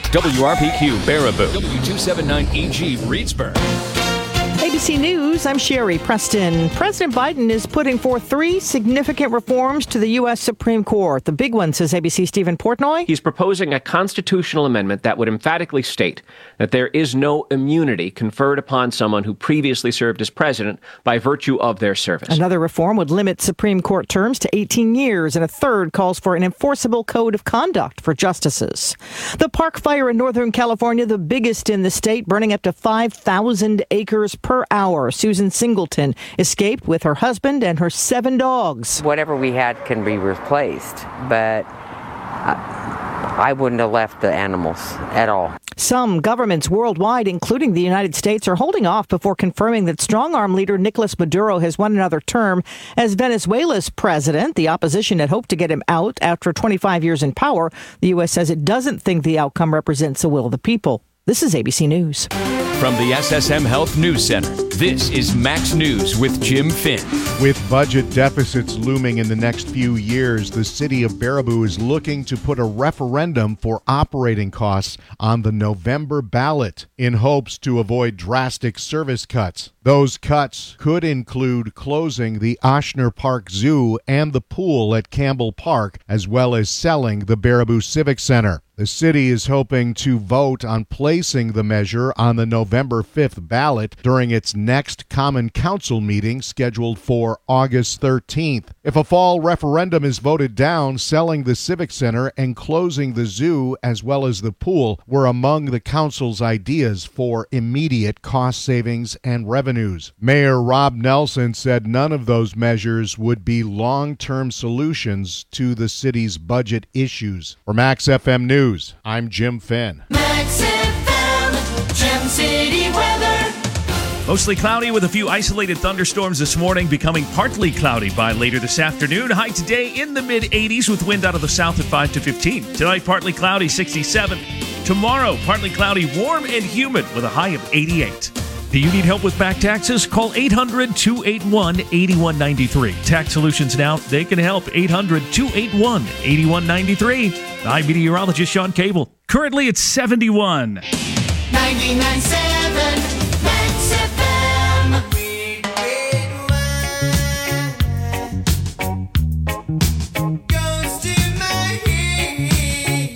WRPQ Baraboo, W279EG Reedsburg. ABC News, I'm Sherry Preston. President Biden is putting forth 3 significant reforms to the U.S. Supreme Court. The big one, says ABC Stephen Portnoy. He's proposing a constitutional amendment that would emphatically state that there is no immunity conferred upon someone who previously served as president by virtue of their service. Another reform would limit Supreme Court terms to 18 years, and a third calls for an enforceable code of conduct for justices. The Park Fire in Northern California, the biggest in the state, burning up to 5,000 acres per hour. Susan Singleton escaped with her husband and her 7 dogs. Whatever we had can be replaced, but I wouldn't have left the animals at all. Some governments worldwide, including the United States, are holding off before confirming that strong-arm leader Nicolas Maduro has won another term as Venezuela's president. The opposition had hoped to get him out after 25 years in power. The U.S. says it doesn't think the outcome represents the will of the people. This is ABC News. From the SSM Health News Center, this is Max News with Jim Finn. With budget deficits looming in the next few years, the city of Baraboo is looking to put a referendum for operating costs on the November ballot in hopes to avoid drastic service cuts. Those cuts could include closing the Ochsner Park Zoo and the pool at Campbell Park, as well as selling the Baraboo Civic Center. The city is hoping to vote on placing the measure on the November 5th ballot during its next Common Council meeting scheduled for August 13th. If a fall referendum is voted down, selling the Civic Center and closing the zoo as well as the pool were among the council's ideas for immediate cost savings and revenues. Mayor Rob Nelson said none of those measures would be long-term solutions to the city's budget issues. For Max FM News, I'm Jim Finn. Max FM, Gem City weather. Mostly cloudy with a few isolated thunderstorms this morning, becoming partly cloudy by later this afternoon. High today in the mid-80s with wind out of the south at 5 to 15. Tonight, partly cloudy, 67. Tomorrow, partly cloudy, warm and humid with a high of 88. Do you need help with back taxes? Call 800-281-8193. Tax Solutions Now, they can help. 800-281-8193. I'm meteorologist Sean Cable. Currently, it's 71. 99.7 Max FM. Goes to my head.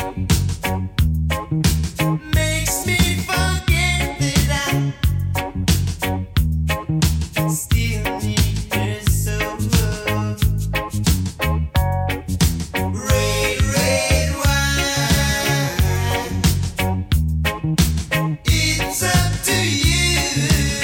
Makes me forget that I still need her so. Red, red wine. It's up to you.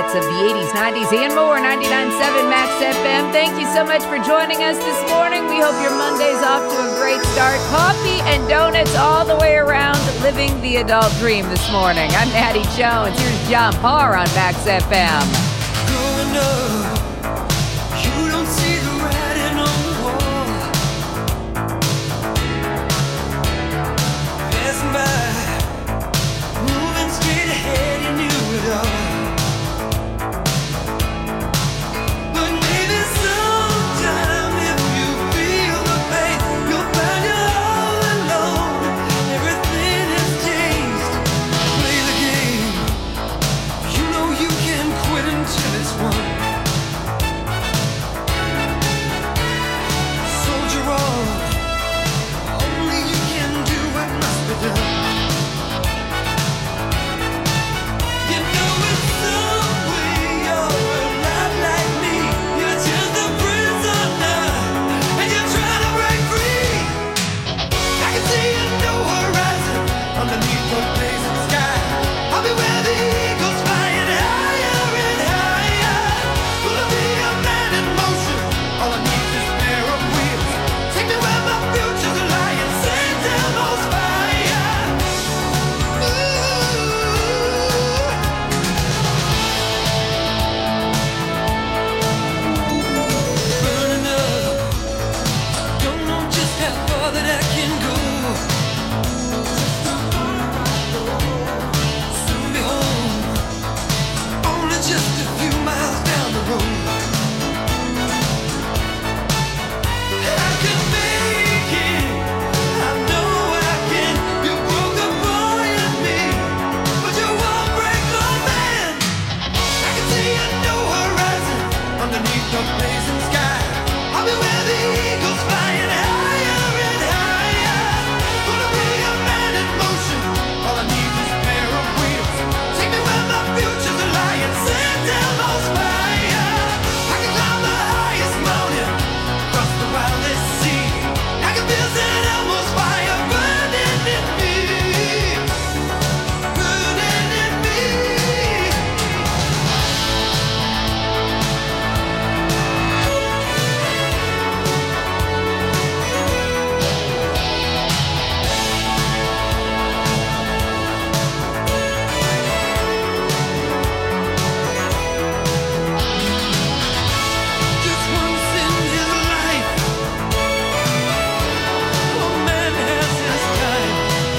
favorites of the 80s, 90s, and more. 99.7 Max FM. Thank you so much for joining us this morning. We hope your Monday's off to a great start. Coffee and donuts all the way around, living the adult dream this morning. I'm Natty Jones. Here's John Parr on Max FM. Growing up, you don't see the writing on the wall. Passing by, moving straight ahead, you knew it all. But maybe sometime if you feel the pain, you'll find you're all alone. Everything has changed. Play the game. You know you can quit until it's won. Soldier on. Only you can do what must be done. You know in some way you're a lot like me. You're just a prisoner, and you're trying to break free. I can see a new horizon underneath the blazing sky. I'll be where the eagles flying higher and higher. Gonna be a man in motion. All I need is a pair of wheels. Take me where my future's lying. St. Elmo's fire. Burning up. Don't know just how far that I can go. Soon be home. Only just a few miles down the road. I can make it. I know I can. You broke the boy in me, but you won't break my man. I can see a new horizon underneath the blazing sky. I'll be where the eagles flying higher and higher. Gonna be a man in motion. All I need is a pair of wheels. Take me where my future's lying. St. Elmo's fire. I can climb the highest mountain, cross the wildest sea. I can feel St. Elmo's fire burning in me, burning in me. Just once in his life, a man has his time,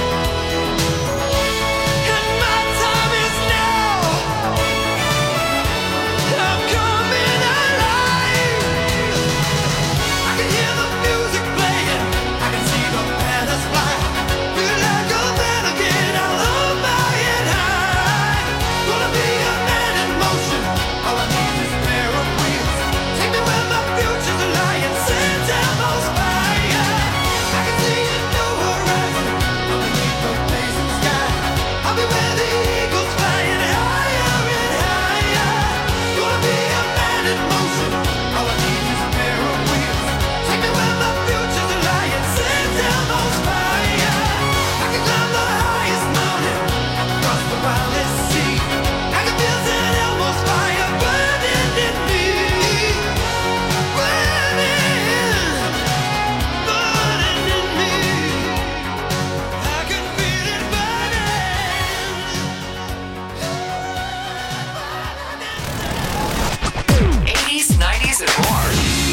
and my time is now. I'm coming alive. I can hear the music playing, I can see the banners fly. Feel like a man again, I love flying high. Gonna be a man in motion. All I need is a pair of wheels. Take me where my future's lying. St. Elmo's fire. I can see a new horizon underneath the blazing sky. I'll be where the eagles flying higher and higher. Gonna be a man in motion. All I need is a pair of wheels. Take me where my future's lying. St. Elmo's fire. I can climb the highest mountain, cross the wildest sea. I can feel St. Elmo's fire burning in me, burning, burning in me. I can feel it burning. 80s, 90s, and more.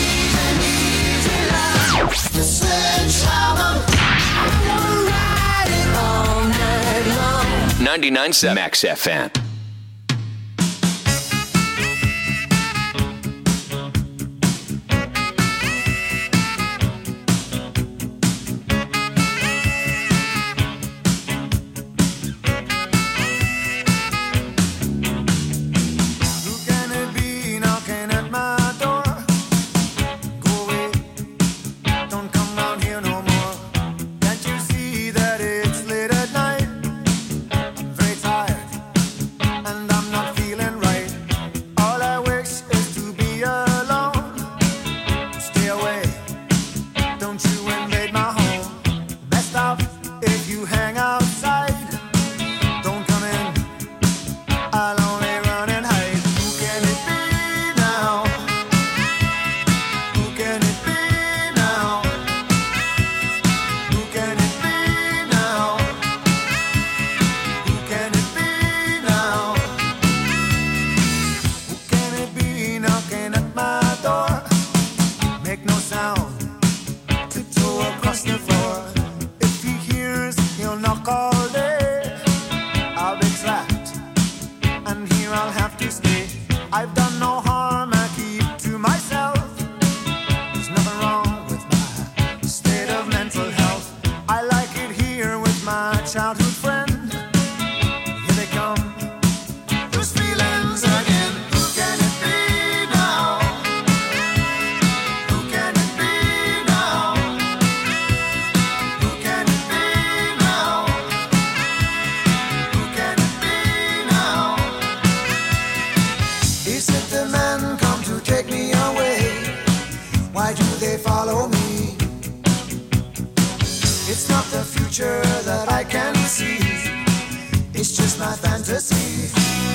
99.7 Max FM. Who can it be knocking at my door? Go away, don't come down here no more. Can't you see that it's late at night? I'm very tired. It's not the future that I can see. It's just my fantasy.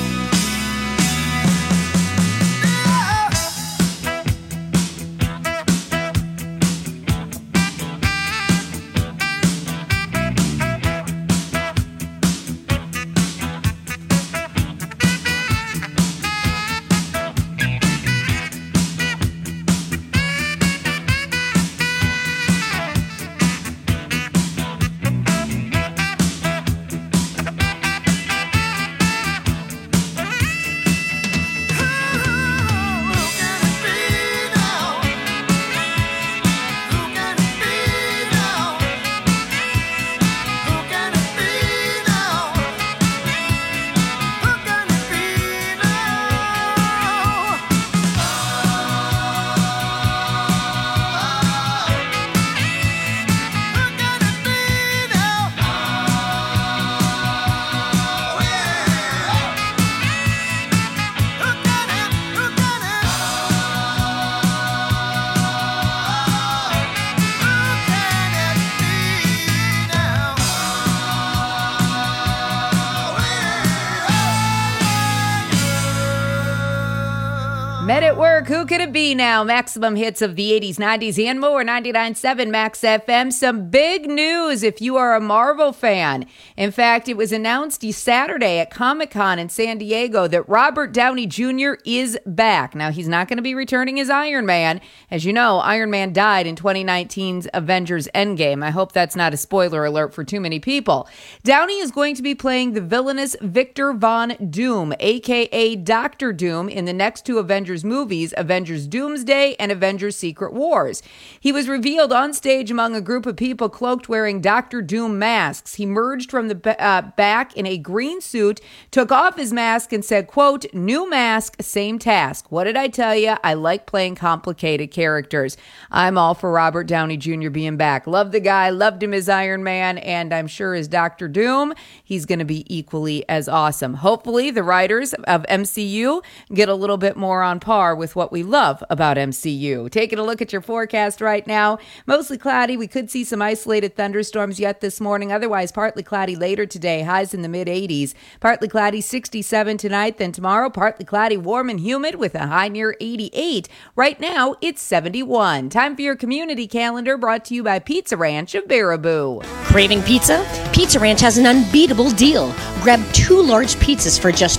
Men at Work, who could it be now? Maximum hits of the 80s, 90s, and more. 99.7 Max FM. Some big news if you are a Marvel fan. In fact, it was announced Saturday at Comic-Con in San Diego that Robert Downey Jr. is back. Now, he's not going to be returning as Iron Man. As you know, Iron Man died in 2019's Avengers Endgame. I hope that's not a spoiler alert for too many people. Downey is going to be playing the villainous Victor Von Doom, a.k.a. Dr. Doom, in the next two Avengers movies, Avengers Doomsday and Avengers Secret Wars. He was revealed on stage among a group of people cloaked wearing Dr. Doom masks. He emerged from the back in a green suit, took off his mask and said, quote, "New mask, same task. What did I tell you? I like playing complicated characters." I'm all for Robert Downey Jr. being back. Love the guy, loved him as Iron Man, and I'm sure as Dr. Doom, he's going to be equally as awesome. Hopefully, the writers of MCU get a little bit more on par with what we love about MCU. Taking a look at your forecast right now. Mostly cloudy. We could see some isolated thunderstorms yet this morning. Otherwise, partly cloudy later today. Highs in the mid-80s. Partly cloudy, 67 tonight. Then tomorrow, partly cloudy, warm and humid with a high near 88. Right now, it's 71. Time for your community calendar, brought to you by Pizza Ranch of Baraboo. Craving pizza? Pizza Ranch has an unbeatable deal. Grab 2 large pizzas for just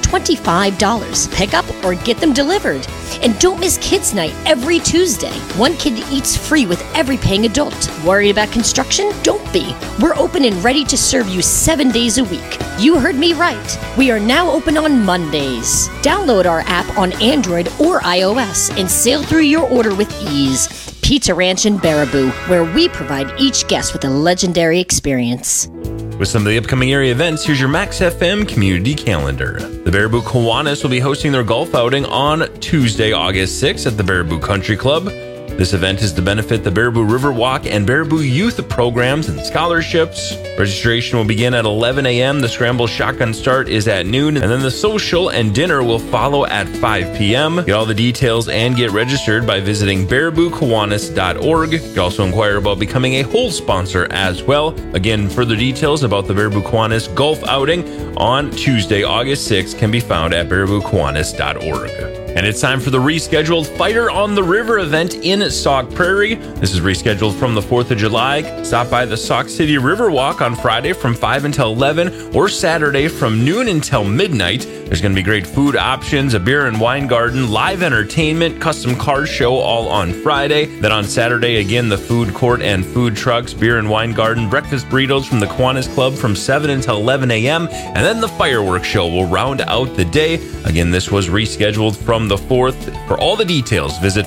$25. Pick up or get them delivered. And don't miss Kids Night every Tuesday. One kid eats free with every paying adult. Worried about construction? Don't be. We're open and ready to serve you 7 days a week. You heard me right. We are now open on Mondays. Download our app on Android or iOS and sail through your order with ease. Pizza Ranch in Baraboo, where we provide each guest with a legendary experience. With some of the upcoming area events, here's your Max FM community calendar. The Baraboo Kiwanis will be hosting their golf outing on Tuesday, August 6th at the Baraboo Country Club. This event is to benefit the Baraboo Riverwalk and Baraboo Youth programs and scholarships. Registration will begin at 11 a.m. The Scramble Shotgun start is at noon, and then the social and dinner will follow at 5 p.m. Get all the details and get registered by visiting barabookiwanis.org. You can also inquire about becoming a whole sponsor as well. Again, further details about the Baraboo Kiwanis golf outing on Tuesday, August 6th can be found at barabookiwanis.org. And it's time for the rescheduled Fire on the River event in Sauk Prairie. This is rescheduled from the 4th of July. Stop by the Sauk City Riverwalk on Friday from 5 until 11 or Saturday from noon until midnight. There's going to be great food options, a beer and wine garden, live entertainment, custom car show all on Friday. Then on Saturday, again, the food court and food trucks, beer and wine garden, breakfast burritos from the Kiwanis Club from 7 until 11 a.m. And then the fireworks show will round out the day. Again, this was rescheduled from the 4th. For all the details, visit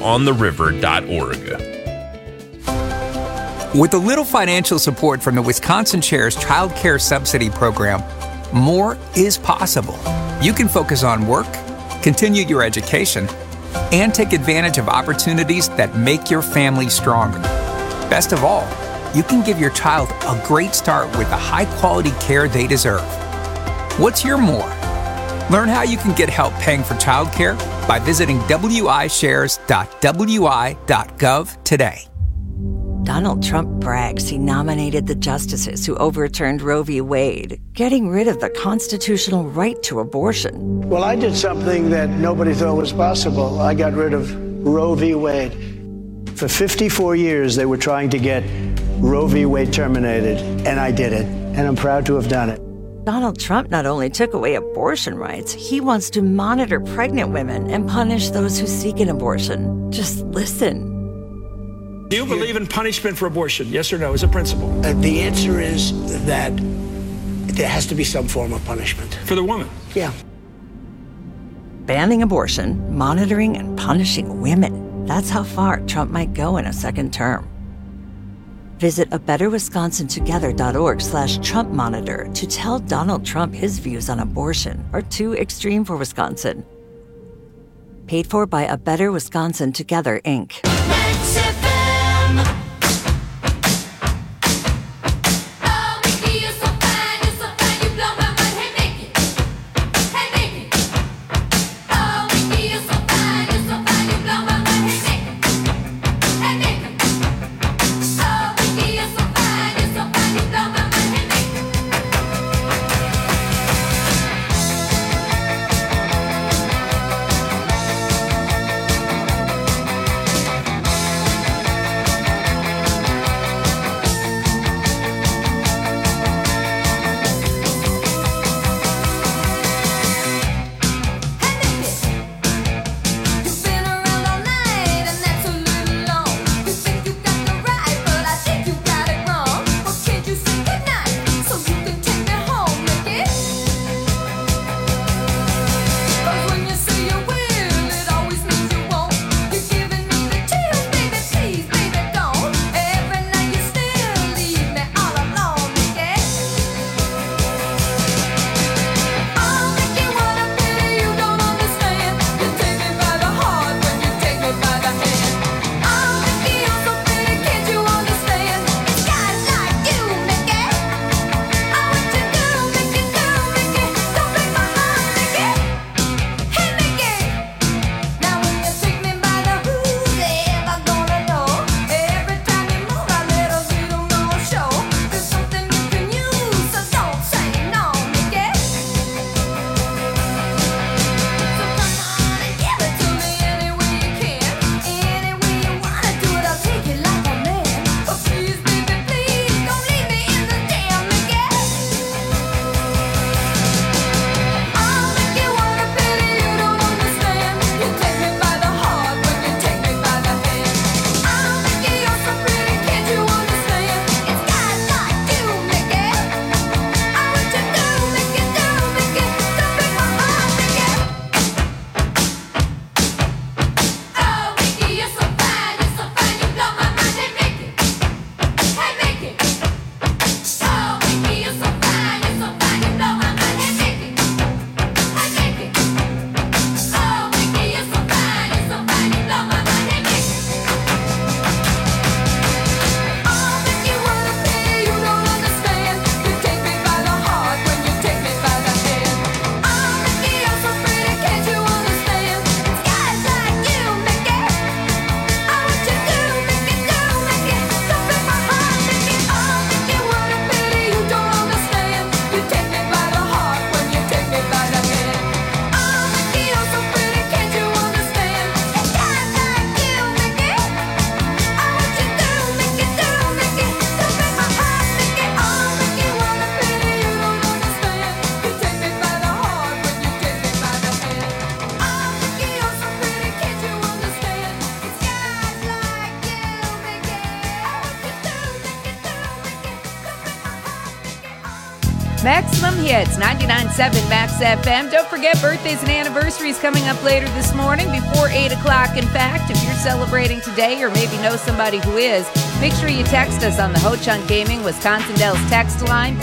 fireontheriver.org. With a little financial support from the Wisconsin Chair's Child Care Subsidy Program, more is possible. You can focus on work, continue your education, and take advantage of opportunities that make your family stronger. Best of all, you can give your child a great start with the high-quality care they deserve. What's your more? Learn how you can get help paying for childcare by visiting wishares.wi.gov today. Donald Trump brags he nominated the justices who overturned Roe v. Wade, getting rid of the constitutional right to abortion. Well, I did something that nobody thought was possible. I got rid of Roe v. Wade. For 54 years, they were trying to get Roe v. Wade terminated, and I did it, and I'm proud to have done it. Donald Trump not only took away abortion rights, he wants to monitor pregnant women and punish those who seek an abortion. Just listen. Do you believe in punishment for abortion? Yes or no, as a principle? The answer is that there has to be some form of punishment. For the woman? Yeah. Banning abortion, monitoring and punishing women. That's how far Trump might go in a second term. Visit abetterwisconsintogether.org/Trump Monitor to tell Donald Trump his views on abortion are too extreme for Wisconsin. Paid for by A Better Wisconsin Together, Inc. Maximum Hits, 99.7 Max FM. Don't forget, birthdays and anniversaries coming up later this morning before 8 o'clock. In fact, if you're celebrating today or maybe know somebody who is, make sure you text us on the Ho Chunk Gaming Wisconsin Dells text line,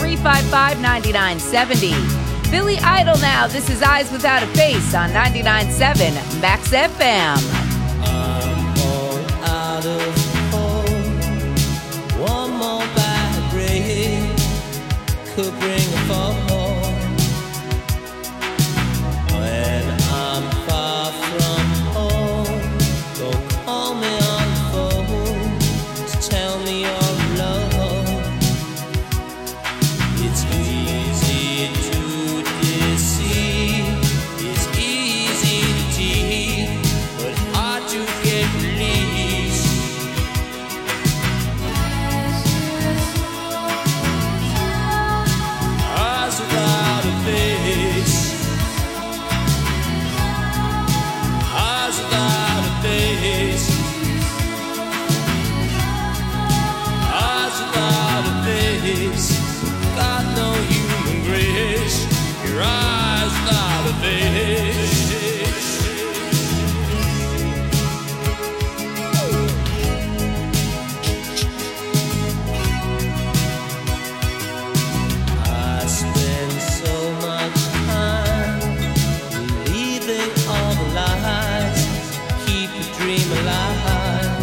355-9970. Billy Idol now. This is Eyes Without a Face on 99.7 Max FM. I'm all out of hope. One more bad break could bring a fall. When I'm far from home, go call me on the phone to tell me I spend so much time believing all the lies, keep the dream alive.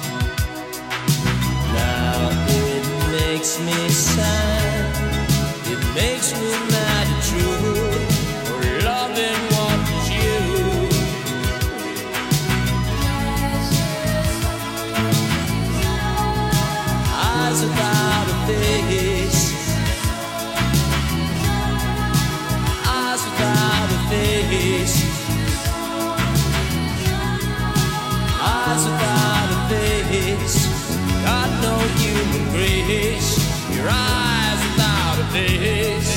Now it makes me sad, it makes me mad and true, for loving what is you. Eyes without a face, eyes without a face, eyes without a face, got no human grace, your eyes without a face.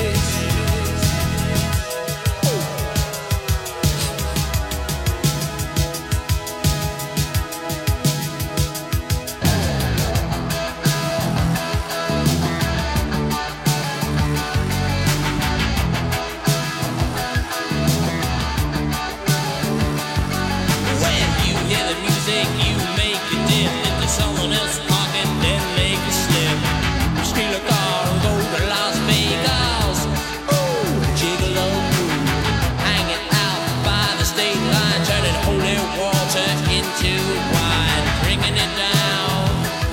When you hear the music, you make it dip into someone else's pocket, then make it slip. Steal a car and go to Las Vegas. Ooh, gigolo, hanging out by the state line, turning holy water into wine, drinking it down.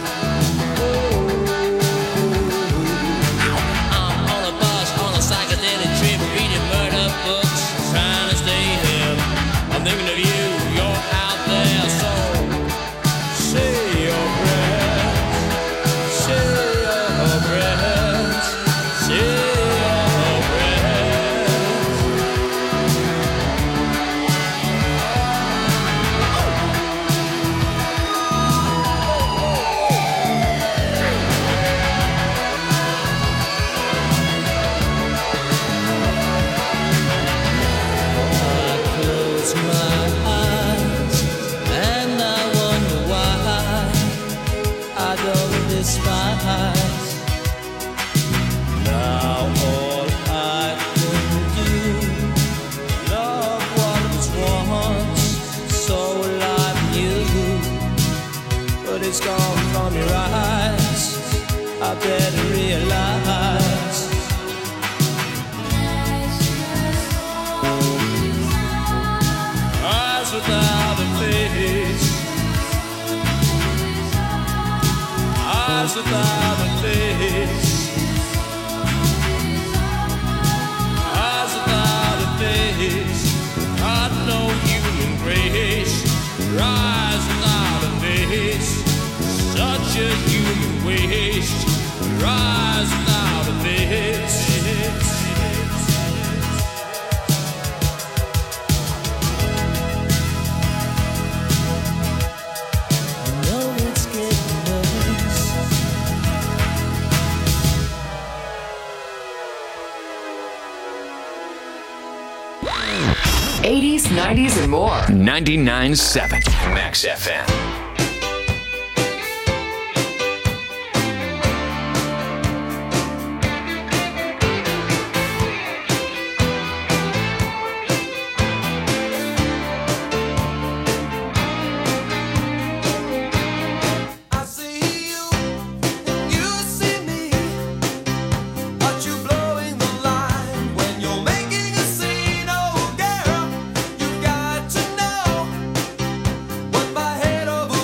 I'm on a bus on a psychedelic trip, reading murder books, trying to stay hip. I'm thinking of you, you're out there, so say your prayers, say your prayers, say your prayers. I close my eyes and I wonder why I don't despise. Now all I can do, love what was once so alive in you, but it's gone from your eyes. I better realize. Eyes without a face, eyes without a face, eyes without a face, got no human grace. Your eyes without a face, such a human waste. Your eyes without a face. No, it's getting worse. 80s, 90s, and more. 99.7 Max FM. I see you, you see me. Aren't you blowing the line when you're making a scene? Oh, girl, you got to know what my head over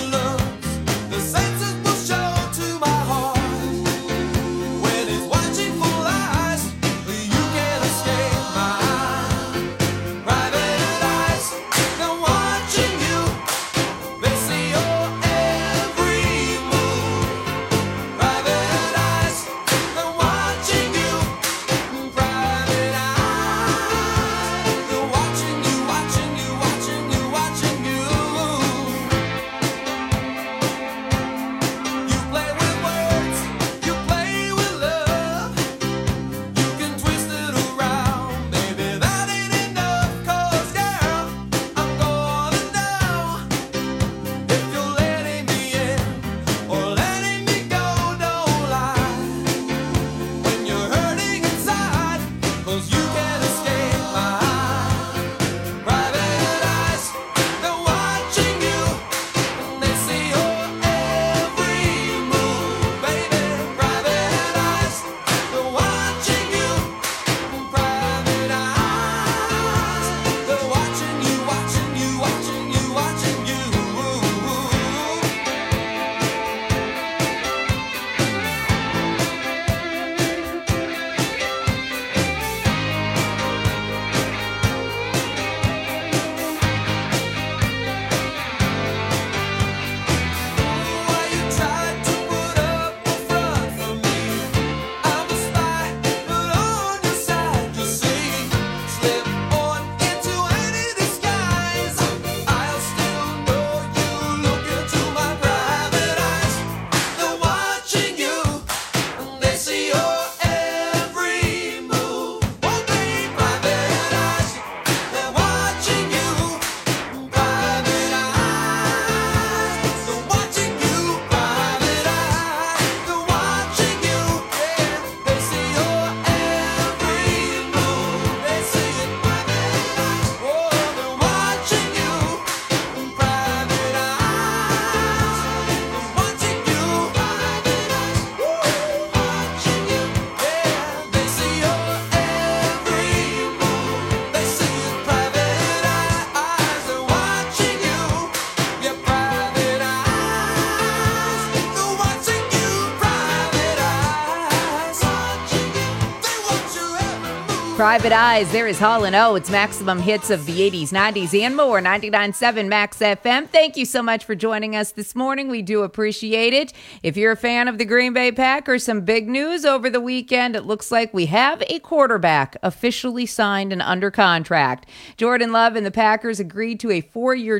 Private Eyes, there is Hall & Oates, maximum hits of the 80s, 90s, and more. 99.7 Max FM. Thank you so much for joining us this morning. We do appreciate it. If you're a fan of the Green Bay Packers, some big news over the weekend. It looks like we have a quarterback officially signed and under contract. Jordan Love and the Packers agreed to a 4-year,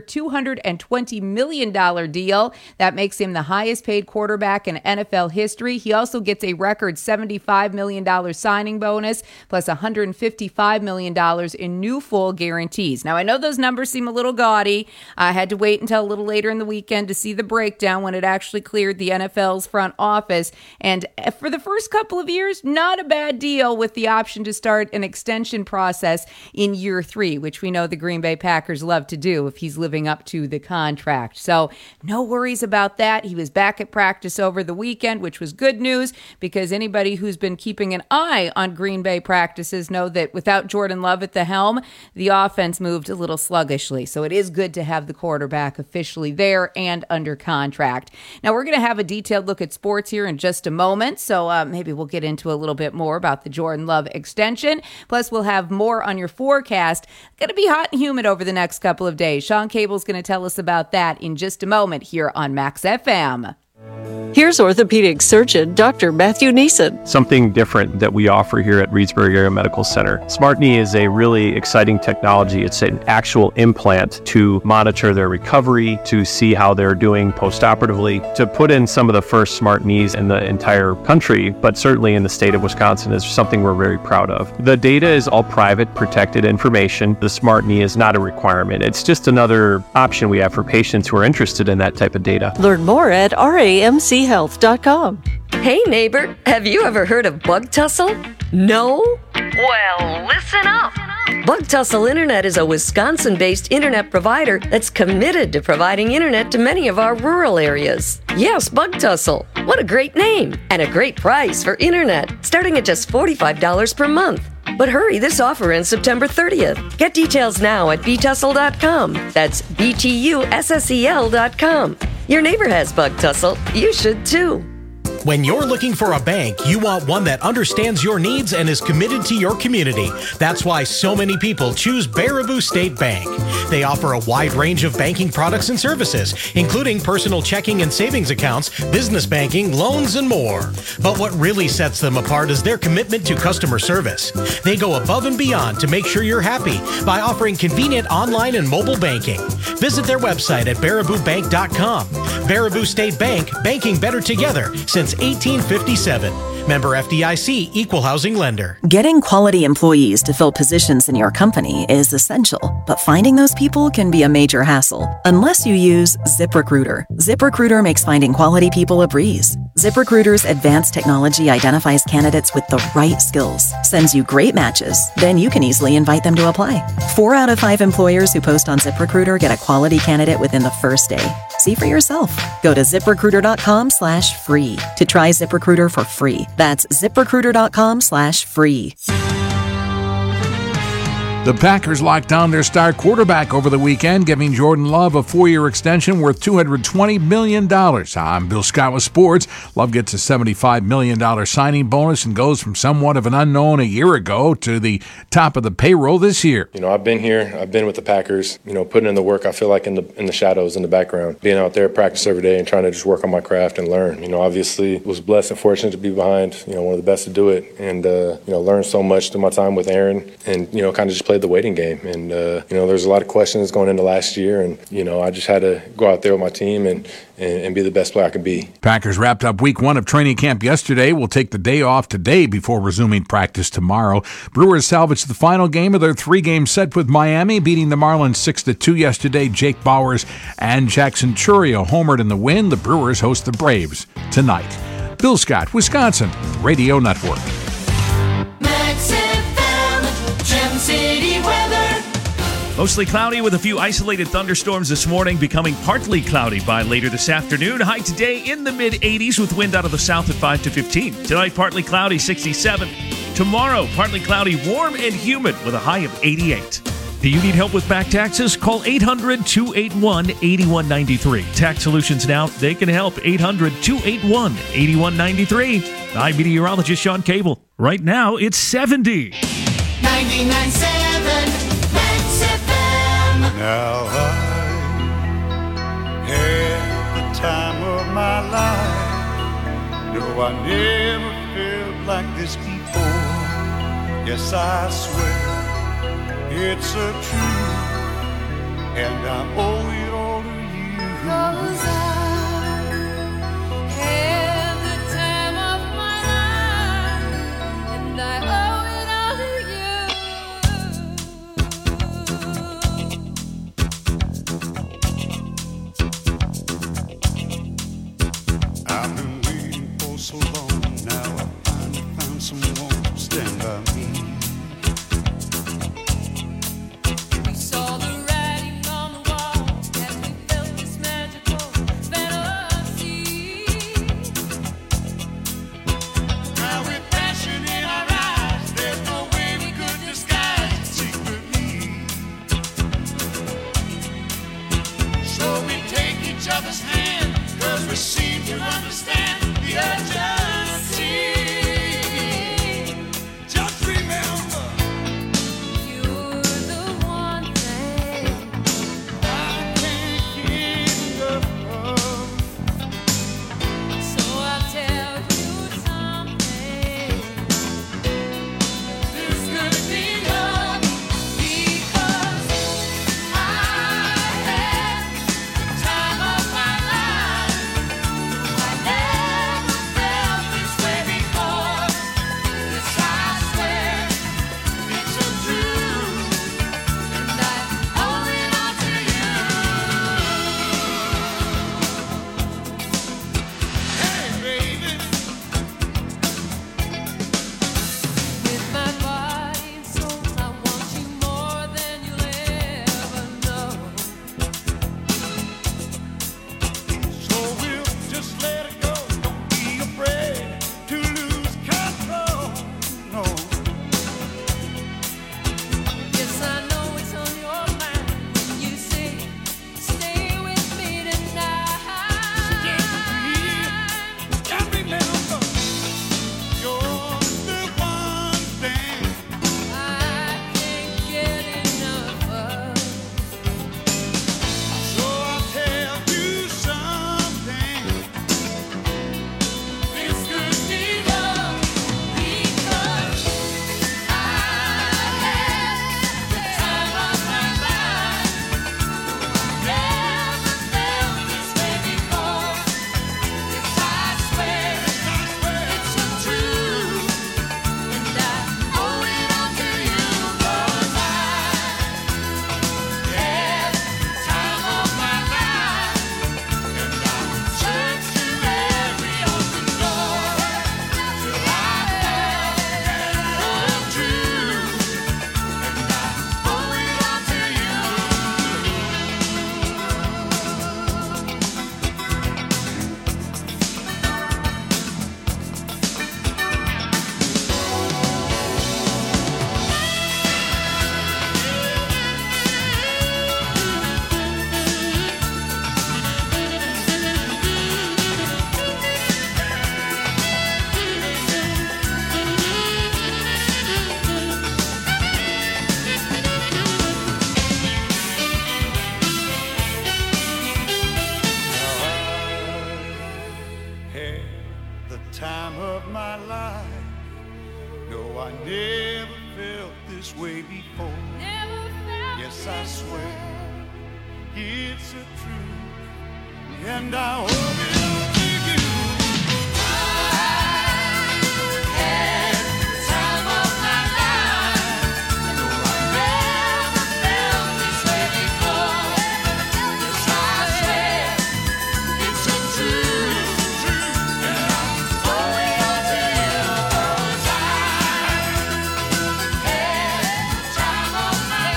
$220 million deal. That makes him the highest paid quarterback in NFL history. He also gets a record $75 million signing bonus, plus $155 million in new full guarantees. Now, I know those numbers seem a little gaudy. I had to wait until a little later in the weekend to see the breakdown when it actually cleared the NFL's front office. And for the first couple of years, not a bad deal with the option to start an extension process in year 3, which we know the Green Bay Packers love to do if he's living up to the contract. So no worries about that. He was back at practice over the weekend, which was good news because anybody who's been keeping an eye on Green Bay practices know that without Jordan Love at the helm, the offense moved a little sluggishly. So it is good to have the quarterback officially there and under contract. Now, we're going to have a detailed look at sports here in just a moment. So maybe we'll get into a little bit more about the Jordan Love extension. Plus, we'll have more on your forecast. Going to be hot and humid over the next couple of days. Sean Cable's going to tell us about that in just a moment here on Max FM. Here's orthopedic surgeon Dr. Matthew Neeson. Something different that we offer here at Reedsburg Area Medical Center. SmartKnee is a really exciting technology. It's an actual implant to monitor their recovery, to see how they're doing postoperatively, to put in some of the first smart knees in the entire country, but certainly in the state of Wisconsin is something we're very proud of. The data is all private, protected information. The smart knee is not a requirement. It's just another option we have for patients who are interested in that type of data. Learn more at ramchealth.com. Hey neighbor, have you ever heard of Bug Tussle? No? Well, listen up. Bug Tussle Internet is a Wisconsin-based internet provider that's committed to providing internet to many of our rural areas. Yes, Bug Tussle. What a great name and a great price for internet, starting at just $45 per month. But hurry, this offer ends September 30th. Get details now at btussle.com. That's BTUSSEL.com. Your neighbor has Bug Tussle. You should too. When you're looking for a bank, you want one that understands your needs and is committed to your community. That's why so many people choose Baraboo State Bank. They offer a wide range of banking products and services, including personal checking and savings accounts, business banking, loans, and more. But what really sets them apart is their commitment to customer service. They go above and beyond to make sure you're happy by offering convenient online and mobile banking. Visit their website at baraboobank.com. Baraboo State Bank, banking better together since 1857. Member FDIC, Equal Housing Lender. Getting quality employees to fill positions in your company is essential, but finding those people can be a major hassle unless you use ZipRecruiter. ZipRecruiter makes finding quality people a breeze. ZipRecruiter's advanced technology identifies candidates with the right skills, sends you great matches, then you can easily invite them to apply. 4 out of 5 employers who post on ZipRecruiter get a quality candidate within the first day. See for yourself. Go to ZipRecruiter.com/free to try ZipRecruiter for free. That's ZipRecruiter.com/free. The Packers locked down their star quarterback over the weekend, giving Jordan Love a 4-year extension worth $220 million. I'm Bill Scott with sports. Love gets a $75 million signing bonus and goes from somewhat of an unknown a year ago to the top of the payroll this year. You know, I've been here. I've been with the Packers, putting in the work. I feel like in the shadows, in the background, being out there at practice every day and trying to just work on my craft and learn. Obviously was blessed and fortunate to be behind, one of the best to do it and, learn so much through my time with Aaron and, kind of just play the waiting game. And, there's a lot of questions going into last year. And, I just had to go out there with my team and be the best player I could be. Packers wrapped up week 1 of training camp yesterday. Will take the day off today before resuming practice tomorrow. Brewers salvaged the final game of their 3-game set with Miami, beating the Marlins 6-2 yesterday. Jake Bauers and Jackson Chourio homered in the win. The Brewers host the Braves tonight. Bill Scott, Wisconsin Radio Network. City weather. Mostly cloudy with a few isolated thunderstorms this morning, becoming partly cloudy by later this afternoon. High today in the mid-80s with wind out of the south at 5 to 15. Tonight, partly cloudy, 67. Tomorrow, partly cloudy, warm and humid with a high of 88. Do you need help with back taxes? Call 800-281-8193. Tax Solutions Now, they can help. 800-281-8193. I'm meteorologist Sean Cable. Right now, it's 70. 99.7 Max FM. Now I had the time of my life. No, I never felt like this before. Yes, I swear it's a truth, and I owe it all to you. 'Cause I had the time of my life, and I owe it all to I've been waiting for so long. Now I finally found someone to stand by me. We saw the writing on the wall as we felt this magical fantasy. Now with passion in our eyes, there's no way we could disguise it secretly. So we take each other's hand, 'cause we seem to understand the urgency. Just remember, You're the one thing I can't get enough of. So I'll tell you something. This could be love because I had the time of my life. I never felt this way before. Yes, I swear it's a truth, and I owe it all to you. Hey, baby. With my body and soul, I want you more than you'll ever know. So we'll just let it go. Don't be afraid to lose control. No. Yes, I know it's on your mind when you say, stay with me tonight. Just remember, you're the one thing I can't get enough of. So I'll tell you something. This could be love because I had the time of my life. Never felt this way before. Yes, I swear it's a truth, and I owe it all to you. 'Cause I had the time of my life, and I searched through every open door till I found the truth, and I owe it all to you. had the time of my life. No, I never felt this way before. Yes, I swear it's a truth, and I owe it all to you. Had the time of my life. No, I never felt this way before. Yes, I swear it's a truth, and I owe it all to you. 'Cause I had the time of my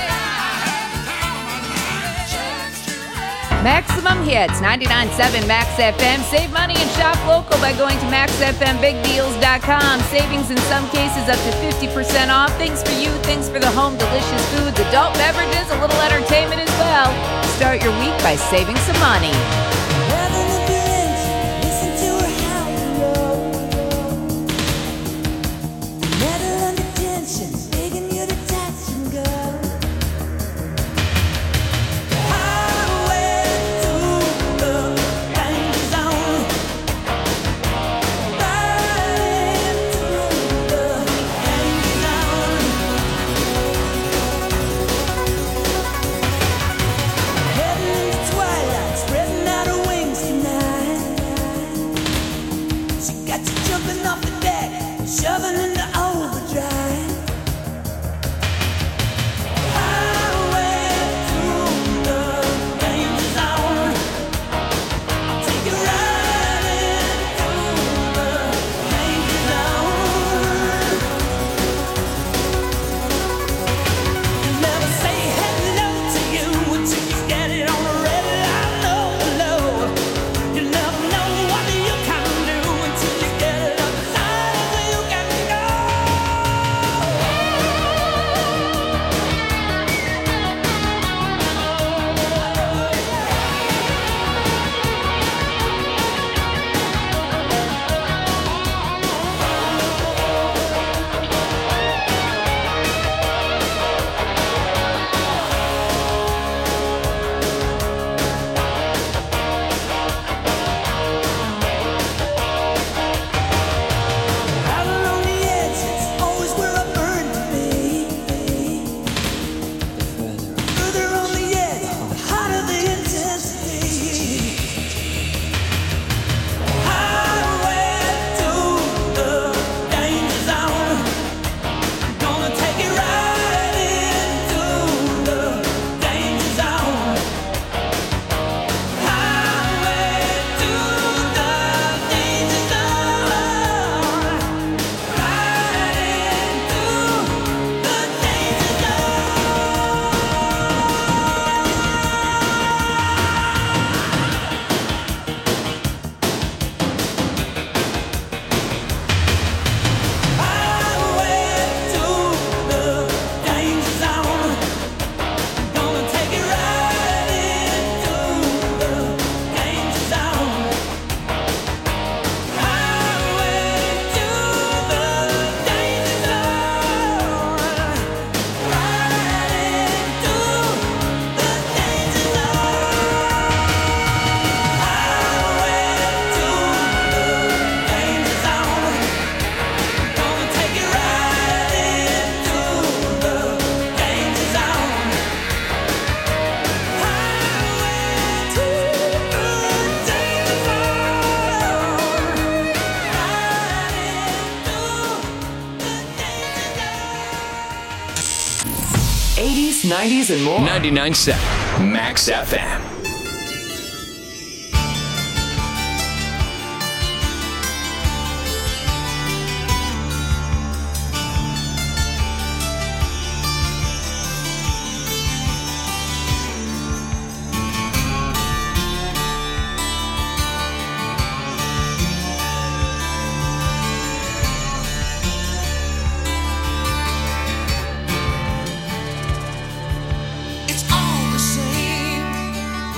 life. Maximum hits, 99.7 Max FM. Save money and shop local by going to maxfmbigdeals.com. Savings in some cases up to 50% off. Things for you, things for the home, delicious foods, adult beverages, a little entertainment as well. Start your week by saving some money. Metal under tension, digging you to tax 80s, 90s, and more. 99.7 Max FM. It's all the same.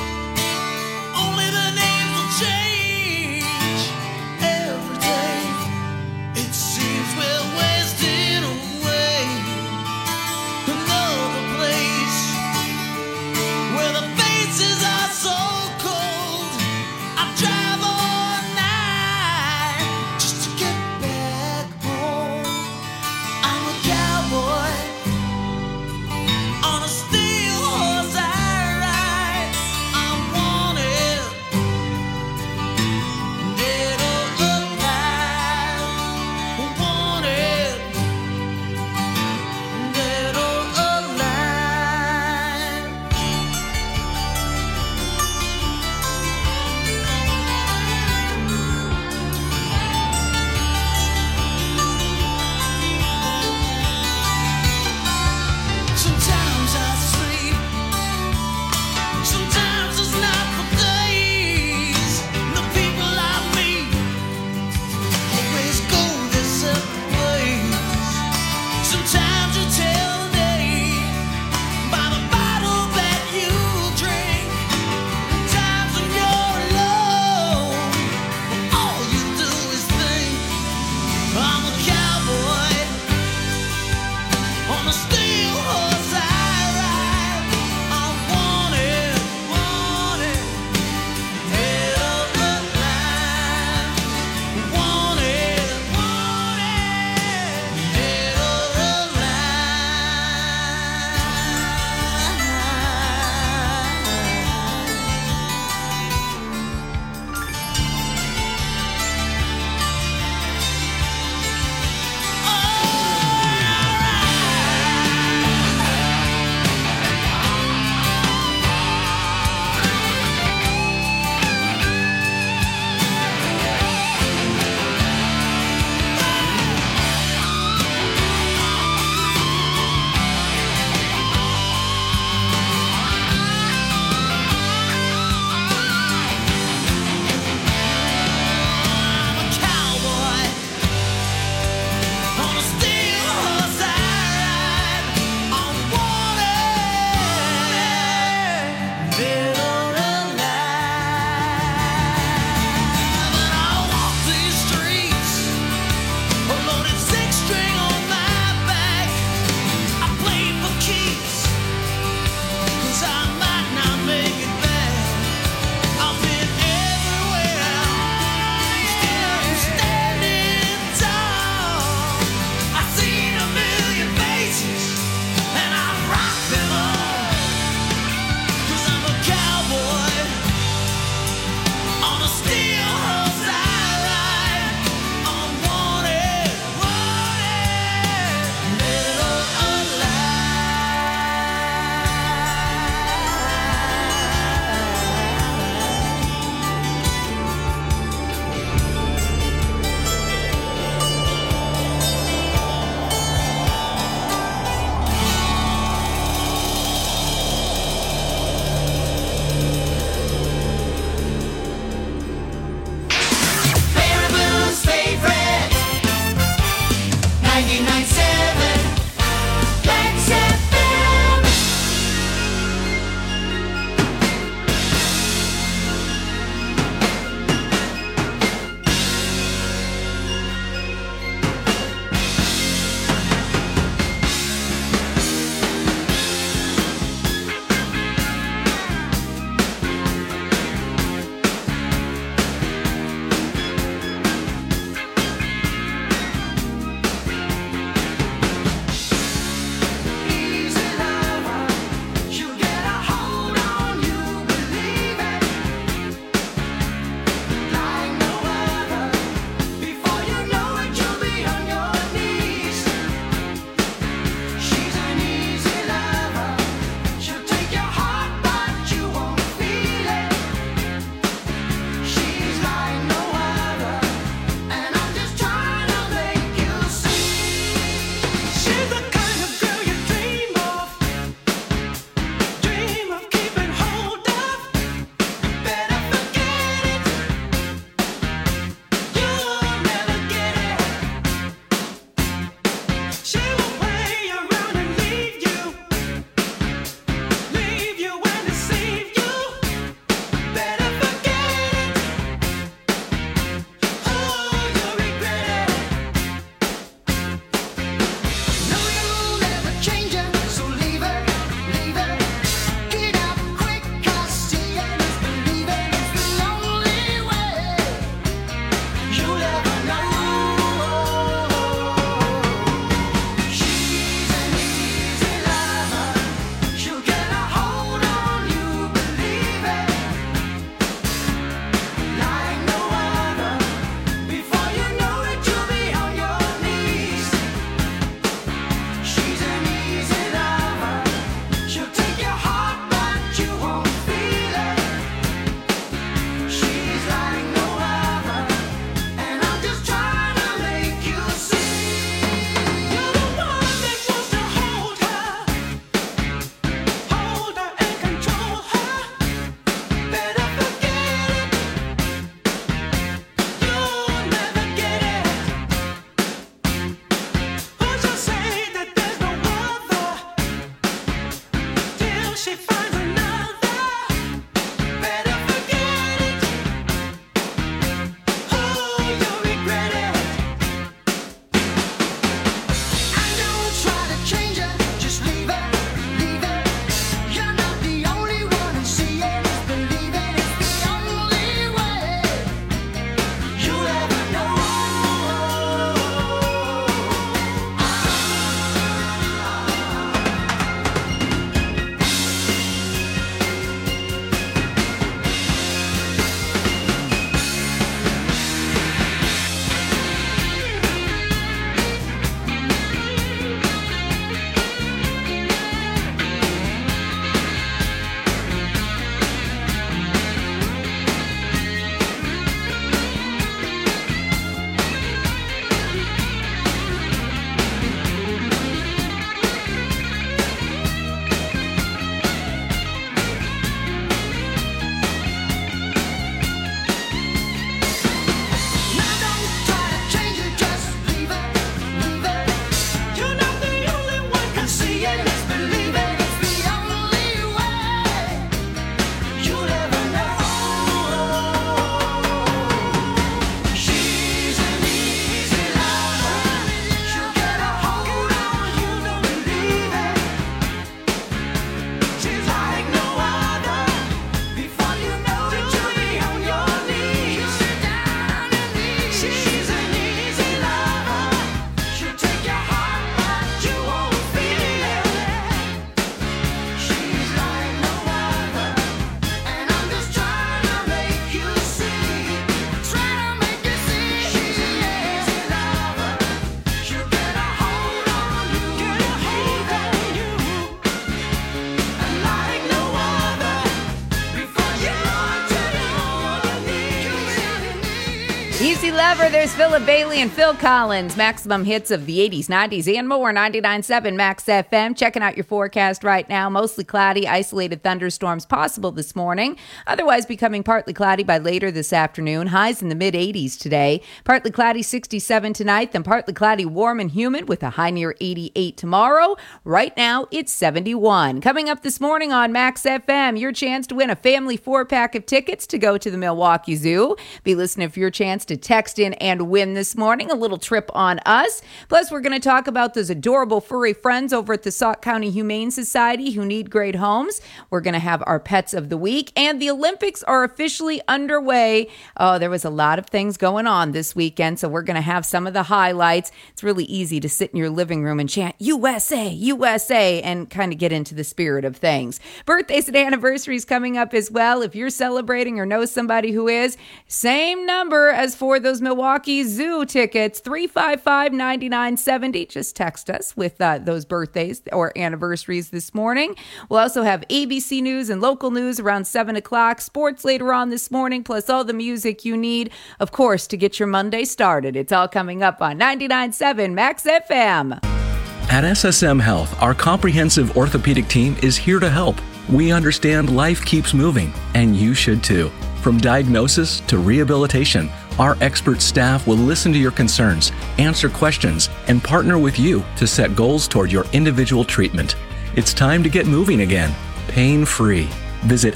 Forever. There's Philip Bailey and Phil Collins. Maximum hits of the 80s, 90s, and more. 99.7 Max FM. Checking out your forecast right now. Mostly cloudy, isolated thunderstorms possible this morning. Otherwise becoming partly cloudy by later this afternoon. Highs in the mid-80s today. Partly cloudy, 67 tonight. Then partly cloudy, warm and humid with a high near 88 tomorrow. Right now, it's 71. Coming up this morning on Max FM, your chance to win a family 4-pack of tickets to go to the Milwaukee Zoo. Be listening for your chance to text in and win this morning. A little trip on us. Plus, we're going to talk about those adorable furry friends over at the Sauk County Humane Society who need great homes. We're going to have our pets of the week. And the Olympics are officially underway. Oh, there was a lot of things going on this weekend, so we're going to have some of the highlights. It's really easy to sit in your living room and chant USA, USA, and kind of get into the spirit of things. Birthdays and anniversaries coming up as well. If you're celebrating or know somebody who is, same number as for those Milwaukee Zoo tickets, 355-9970. Just text us with those birthdays or anniversaries this morning. We'll also have ABC News and local news around 7 o'clock, sports later on this morning, plus all the music you need, of course, to get your Monday started. It's all coming up on 99.7 Max FM. At SSM Health, our comprehensive orthopedic team is here to help. We understand life keeps moving, and you should too. From diagnosis to rehabilitation, our expert staff will listen to your concerns, answer questions, and partner with you to set goals toward your individual treatment. It's time to get moving again, pain-free. Visit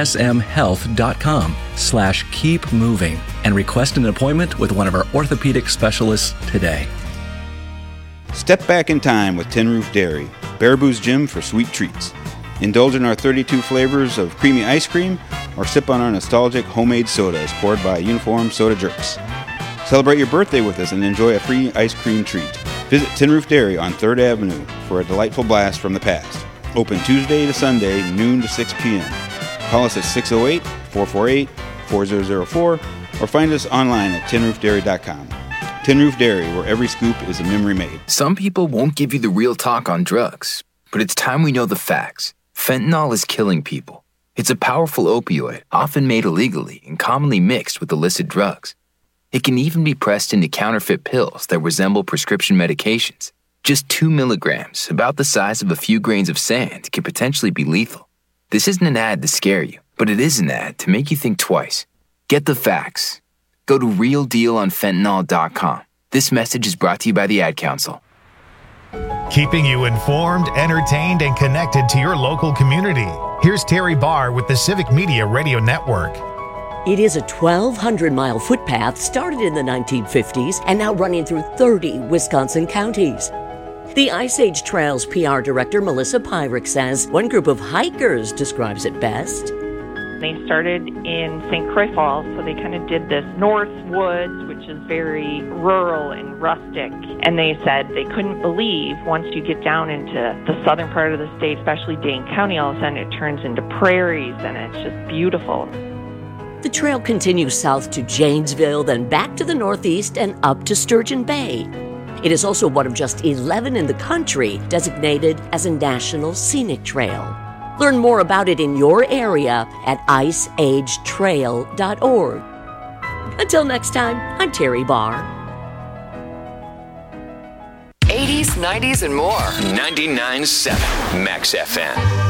ssmhealth.com/keepmoving and request an appointment with one of our orthopedic specialists today. Step back in time with Tin Roof Dairy, Baraboo's gym for sweet treats. Indulge in our 32 flavors of creamy ice cream or sip on our nostalgic homemade sodas poured by uniformed soda jerks. Celebrate your birthday with us and enjoy a free ice cream treat. Visit Tin Roof Dairy on 3rd Avenue for a delightful blast from the past. Open Tuesday to Sunday, noon to 6 p.m. Call us at 608-448-4004 or find us online at tinroofdairy.com. Tin Roof Dairy, where every scoop is a memory made. Some people won't give you the real talk on drugs, but it's time we know the facts. Fentanyl is killing people. It's a powerful opioid, often made illegally and commonly mixed with illicit drugs. It can even be pressed into counterfeit pills that resemble prescription medications. Just 2 milligrams, about the size of a few grains of sand, can potentially be lethal. This isn't an ad to scare you, but it is an ad to make you think twice. Get the facts. Go to realdealonfentanyl.com. This message is brought to you by the Ad Council. Keeping you informed, entertained, and connected to your local community. Here's Terry Barr with the Civic Media Radio Network. It is a 1,200-mile footpath started in the 1950s and now running through 30 Wisconsin counties. The Ice Age Trails PR director, Melissa Pyrick, says one group of hikers describes it best. They started in St. Croix Falls, so they kind of did this North Woods, which is very rural and rustic. And they said they couldn't believe once you get down into the southern part of the state, especially Dane County, all of a sudden it turns into prairies and it's just beautiful. The trail continues south to Janesville, then back to the northeast and up to Sturgeon Bay. It is also one of just 11 in the country designated as a National Scenic Trail. Learn more about it in your area at iceagetrail.org. Until next time, I'm Terry Barr. 80s, 90s, and more. 99.7 Max FM.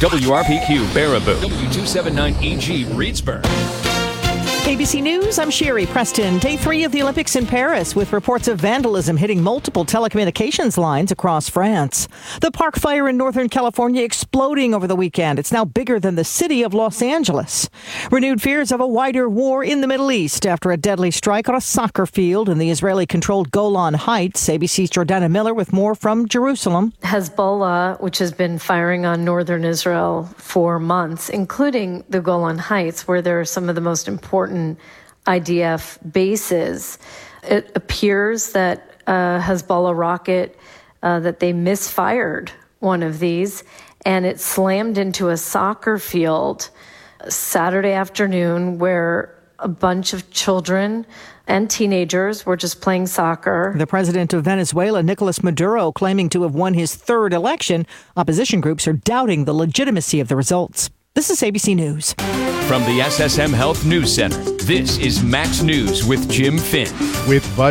WRPQ Baraboo, W279EG Reedsburg. ABC News, I'm Sherry Preston. Day 3 of the Olympics in Paris with reports of vandalism hitting multiple telecommunications lines across France. The park fire in Northern California exploding over the weekend. It's now bigger than the city of Los Angeles. Renewed fears of a wider war in the Middle East after a deadly strike on a soccer field in the Israeli-controlled Golan Heights. ABC's Jordana Miller with more from Jerusalem. Hezbollah, which has been firing on northern Israel for months, including the Golan Heights, where there are some of the most important IDF bases. It appears that Hezbollah rocket, that they misfired one of these, and it slammed into a soccer field Saturday afternoon where a bunch of children and teenagers were just playing soccer. The president of Venezuela, Nicolas Maduro, claiming to have won his third election. Opposition groups are doubting the legitimacy of the results. This is ABC News. From the SSM Health News Center, this is Max News with Jim Finn. With budget